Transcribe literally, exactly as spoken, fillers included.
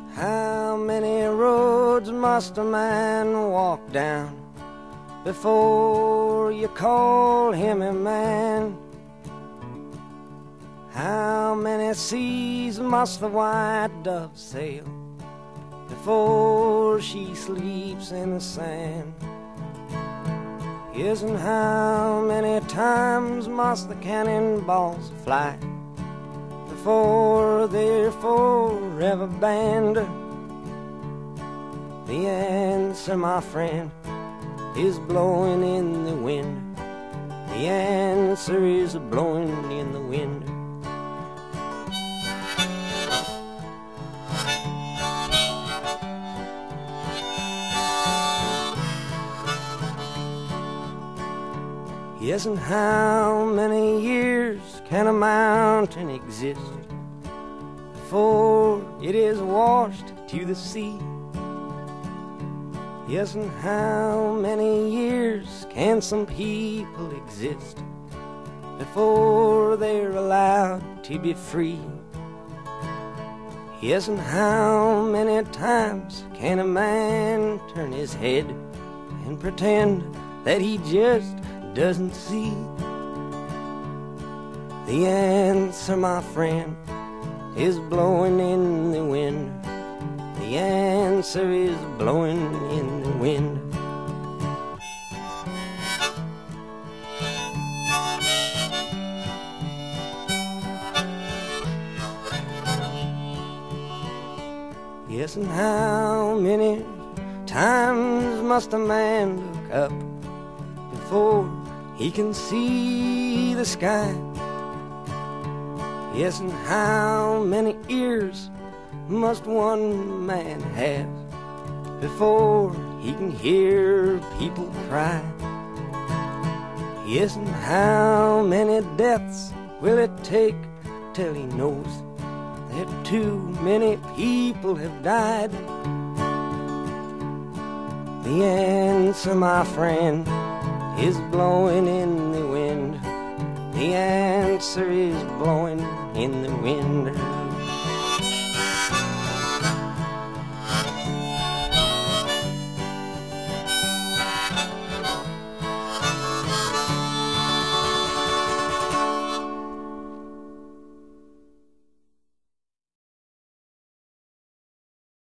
How many roads must a man walk down before you call him a man? How many seas must the white dove sail before she sleeps in the sand? Yes, and how many times must the cannonballs fly before they're forever banned? The answer, my friend, is blowing in the wind. The answer is blowing in the wind. Yes, and how many years can a mountain exist before it is washed to the sea? Yes, and how many years can some people exist before they're allowed to be free? Yes, and how many times can a man turn his head and pretend that he just doesn't see? The answer, my friend, is blowing in the wind. The answer is blowing in the wind. Yes, and how many times must a man look up before he can see the sky? Yes, and how many ears must one man have before he can hear people cry? Yes, and how many deaths will it take till he knows that too many people have died? The answer, my friend, is blowing in the wind. The answer is blowing in the wind.